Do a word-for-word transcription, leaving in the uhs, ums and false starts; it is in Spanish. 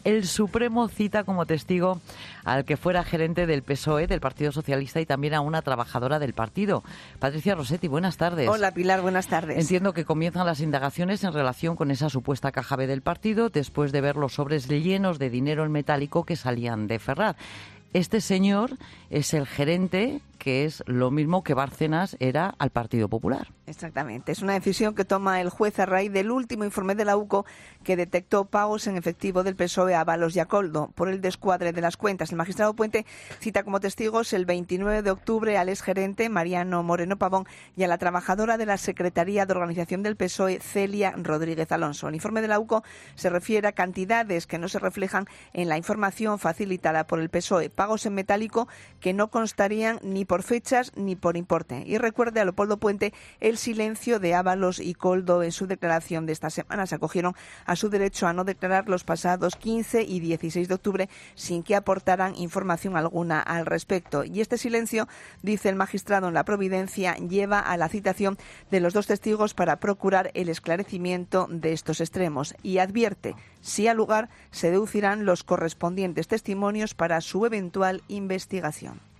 El Supremo cita como testigo al que fuera gerente del P S O E, del Partido Socialista, y también a una trabajadora del partido. Patricia Rossetti, buenas tardes. Hola, Pilar, buenas tardes. Entiendo que comienzan las indagaciones en relación con esa supuesta caja B del partido, después de ver los sobres llenos de dinero en metálico que salían de Ferraz. Este señor es el gerente, que es lo mismo que Bárcenas era al Partido Popular. Exactamente. Es una decisión que toma el juez a raíz del último informe de la U C O que detectó pagos en efectivo del P S O E a Balos y a Coldo por el descuadre de las cuentas. El magistrado Puente cita como testigos el veintinueve de octubre al exgerente Mariano Moreno Pavón y a la trabajadora de la Secretaría de Organización del P S O E, Celia Rodríguez Alonso. El informe de la U C O se refiere a cantidades que no se reflejan en la información facilitada por el P S O E, pagos en metálico que no constarían ni por fechas ni por importe. Y recuerde a Leopoldo Puente el silencio de Ábalos y Coldo en su declaración de esta semana. Se acogieron a su derecho a no declarar los pasados quince y dieciséis de octubre sin que aportaran información alguna al respecto. Y este silencio, dice el magistrado en la Providencia, lleva a la citación de los dos testigos para procurar el esclarecimiento de estos extremos. Y advierte, si ha lugar, se deducirán los correspondientes testimonios para su eventual investigación.